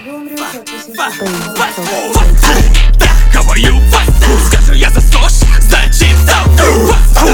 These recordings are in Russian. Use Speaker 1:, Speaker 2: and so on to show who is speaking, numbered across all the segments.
Speaker 1: Вы умрете от
Speaker 2: Я говорю фастфуд, скажу я за сош, значит фастфуд.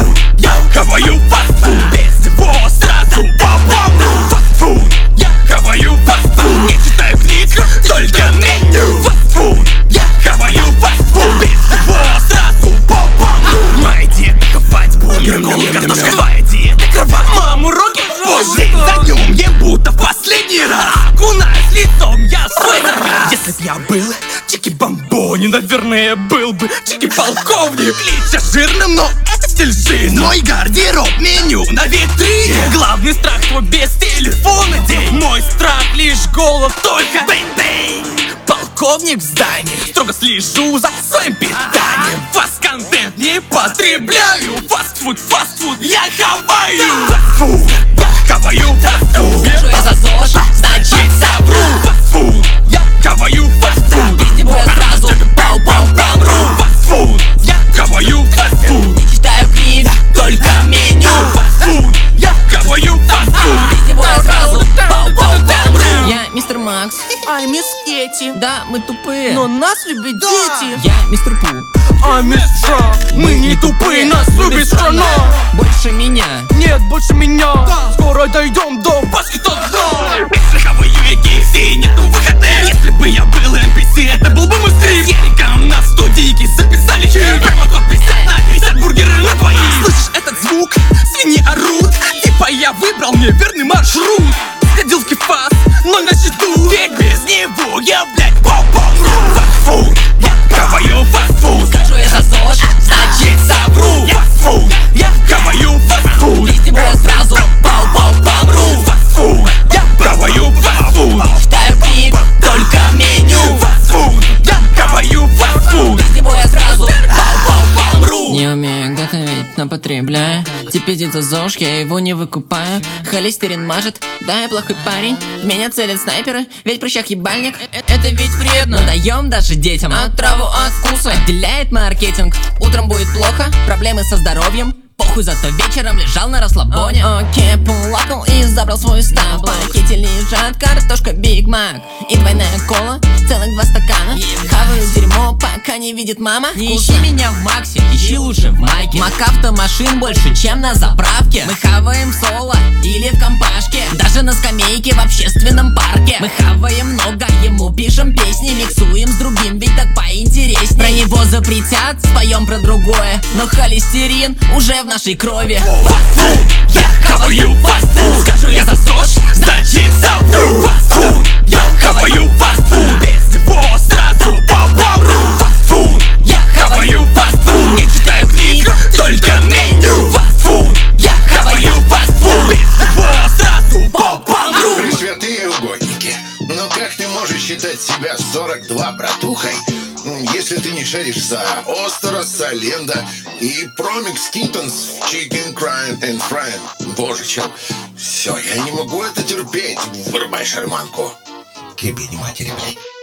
Speaker 2: Я говорю фастфуд, без него сразу по-бому. Фастфуд, я говорю фастфуд, не читаю книг, только меню. Фастфуд, я говорю фастфуд, без него сразу по-бому. Моя диета ковать бургер, колы, картошка, твоя диета кровать. Маму руки позже за днем ем будто в последний раз. Окунаюсь лицом я в свой закат. Если б я был Чики-бомбони, наверное, был бы Чики-полковник. Лича жирным, но это стиль жизни. Мой гардероб, меню на витрине. Главный страх твой без телефона день. Мой страх лишь голод, только бэй-бэй. Полковник в здании, строго слежу за своим питанием. Фаст-контент не потребляю. Фастфуд, фастфуд, я хаваю. Фастфуд, я хаваю фастфуд.
Speaker 3: Скажу я за ЗОЖ, значит совру.
Speaker 2: Фастфуд, я хаваю фастфуд.
Speaker 3: Без него я сразу пау-пау-пау-ру.
Speaker 2: Фастфуд, я хаваю фастфуд.
Speaker 3: Не читаю книг, только меню.
Speaker 2: Фастфуд, я хаваю фастфуд.
Speaker 3: Без него я сразу пау-пау-пау-ру. Я мистер Макс.
Speaker 4: Ай, мисс Кетти.
Speaker 3: Да, мы тупые.
Speaker 4: Но нас любят дети.
Speaker 3: Я мистер Пу.
Speaker 4: А мисс Джа, мы не тупые, нас любит страна.
Speaker 3: Больше меня.
Speaker 4: Нет, больше меня. Скоро дойдем до баскетбола.
Speaker 2: Если хаваю я KFC, нету выхода. Если бы я был NPC, это был бы мой стрип. С Яриком на студийке записали хит. Промокод 50 на 50 бургеры на твои. Слышишь этот звук? Свиньи орут. Типа я выбрал мне верный маршрут. Сходил в Кефас, но на счету. Ведь без него я, блядь, по-бомру. Фастфуд, я хаваю фастфуд.
Speaker 3: Скажу я за ЗОЖ, значит совру.
Speaker 2: Фастфуд, я хаваю фастфуд.
Speaker 3: Без него я сразу пау-пау-пау-ру.
Speaker 2: Фастфуд, я хаваю фастфуд.
Speaker 3: Не читаю книг, только меню.
Speaker 2: Фастфуд, я хаваю фастфуд.
Speaker 3: Без него я сразу пау-пау-пау-ру. Не умею готовить, но потребляю. Теперь за ЗОЖ, я его не выкупаю. Холестерин мажет, да я плохой парень. В меня целят снайперы, ведь прыщах ебальник. Это ведь вредно, даем даже детям отраву от вкуса. Отделяет маркетинг, утром будет плохо, проблемы со здоровьем. Похуй, зато вечером лежал на расслабоне. Окей, плакал и забрал свой стаб. В пакете лежат картошка, Биг Мак и двойная кола, целых 2 стакана. Хаваю дерьмо, пока не видит мама. Не ищи меня в Максе, ищи лучше в Майке. Мак-автомашин больше, чем на заправке. Мы хаваем в соло или в компашке, даже на скамейке в общественном парке. Мы хаваем много, ему пишем песни, миксуем с другим, ведь так поинтересней. Про него запретят, споем про другое, но холестерин уже в нашей крови.
Speaker 2: Фастфуд, я хаваю фастфуд. Скажу я за ЗОЖ, значит совру. Фастфуд, я хаваю фастфуд. Без него сразу по-бомру. Фастфуд, я хаваю фастфуд. Не читаю книг, только меню. Фастфуд, я хаваю фастфуд. Без него сразу по-бомру.
Speaker 5: Пресвятые угодники, но как ты можешь считать себя 42 братухой, если ты не шаришь за Остерос, Саленда и Промикс Киттенс, Chicken Crying and Frying? Боже, чел, все, я не могу это терпеть. Вырубай шарманку. К ебени матери, блядь.